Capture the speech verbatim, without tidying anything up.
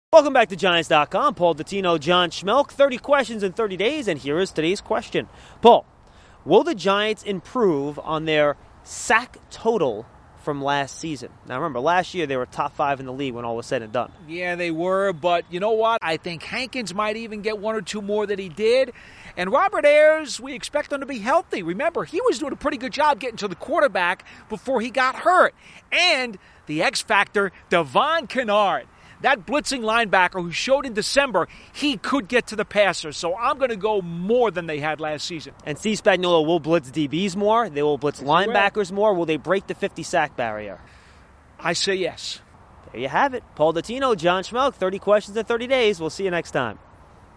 Welcome back to Giants dot com. Paul Dottino, John Schmelk. thirty questions in thirty days, and here is today's question. Paul, will the Giants improve on their sack total from last season? Now, remember, last year they were top five in the league when all was said and done. Yeah, they were, but you know what? I think Hankins might even get one or two more than he did. And Robert Ayers, we expect him to be healthy. Remember, he was doing a pretty good job getting to the quarterback before he got hurt. And the X factor, Devon Kennard. That blitzing linebacker who showed in December he could get to the passer. So I'm going to go more than they had last season. And Steve Spagnuolo will blitz D Bs more. They will blitz yes, linebackers more. Will they break the fifty-sack barrier? I say yes. There you have it. Paul Dottino, John Schmelk, thirty questions in thirty days. We'll see you next time.